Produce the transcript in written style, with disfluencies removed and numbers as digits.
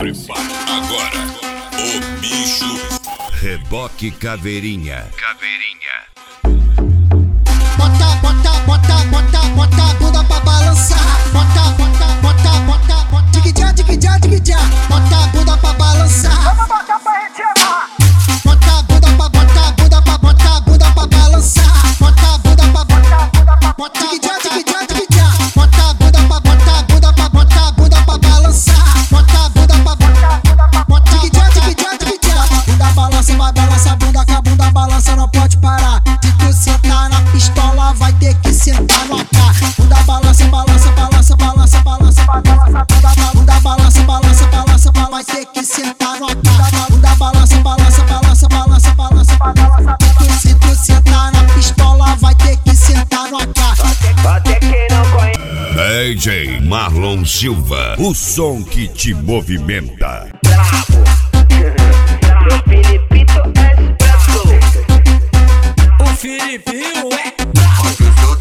prepara. Agora, o bicho. Reboque Caveirinha. Bota, bota, bota, bota, bota a bunda pra balançar. Bota, bota, bota, bota, bota. Dig-já, dig-já, dig-já. Bota a bunda pra balançar. Vamos botar pra gente amar. Bota a bunda pra, bota a bunda pra, bota a bunda pra balançar. Bota a bunda pra, bota a bunda pra, bota dig-já, dig-já, dig-já. Bota a bunda pra, bota a bunda pra, bota a bunda pra balançar. Bota a bunda pra, bota a bunda pra, bota dig-já, dig-já, dig-já. Bunda balança, vai balança a bunda, que a bunda balança não pode parar. Se tu sentar na pistola, vai ter que sentar no AK. Bunda balança, balança, balança, balança, balança, balança. Bunda balança, balança, balança, balança, vai ter que sentar no AK. Bunda balança, balança, balança, balança, balança, balança. Se tu sentar na pistola, vai ter que sentar no AK. Até quem não conhece. DJ Marlon Silva, o som que te movimenta. Bravo. O Filipito é expresso. O Filipinho é bravo.